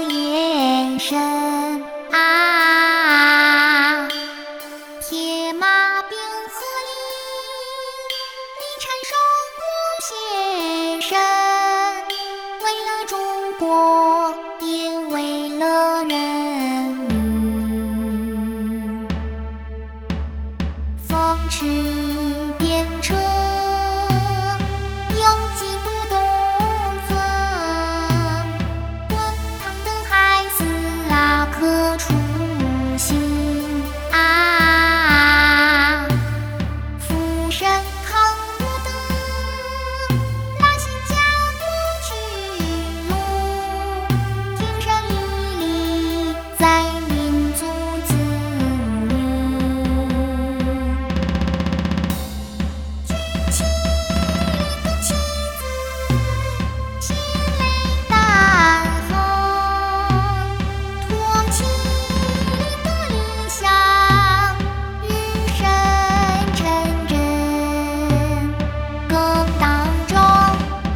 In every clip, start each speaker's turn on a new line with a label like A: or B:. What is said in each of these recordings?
A: 延伸啊，铁马冰河里，你缠上我先生，为了中国，也为了人民，风驰电掣，有几度东风，滚烫的孩子啊，可出行啊，釜山扛路的那些家国巨鹿，天山屹立在民族自立，举起的旗子，血泪丹横，托起的理想，与神成真，更当中，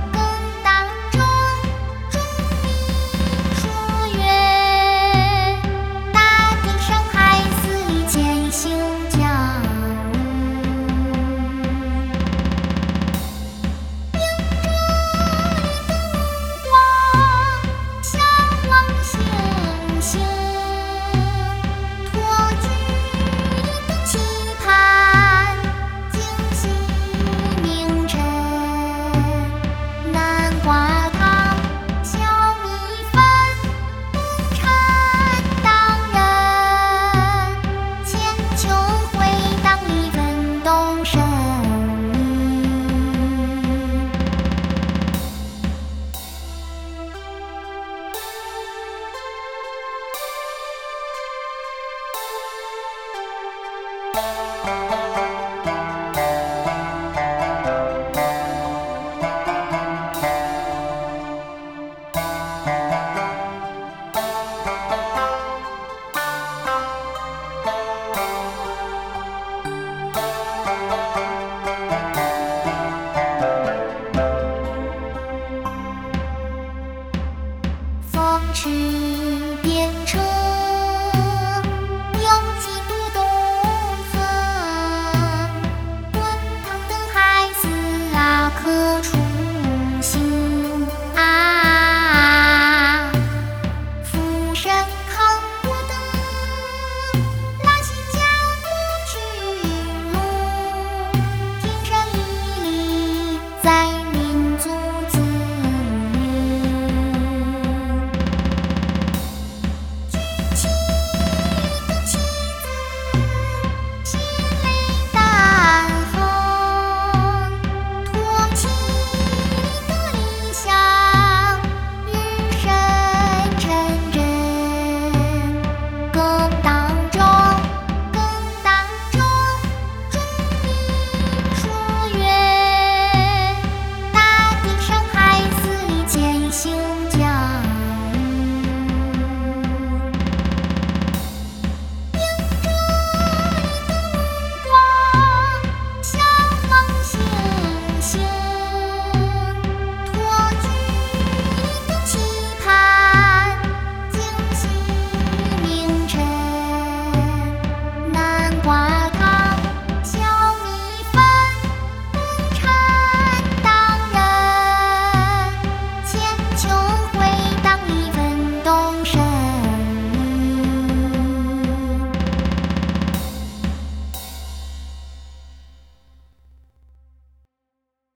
A: 众民说愿，大地上孩子里践行教育，向往星星，托举的期盼，惊喜明晨，南瓜糖，小米粉，冬蝉当人，千秋会当里奋斗生命。风驰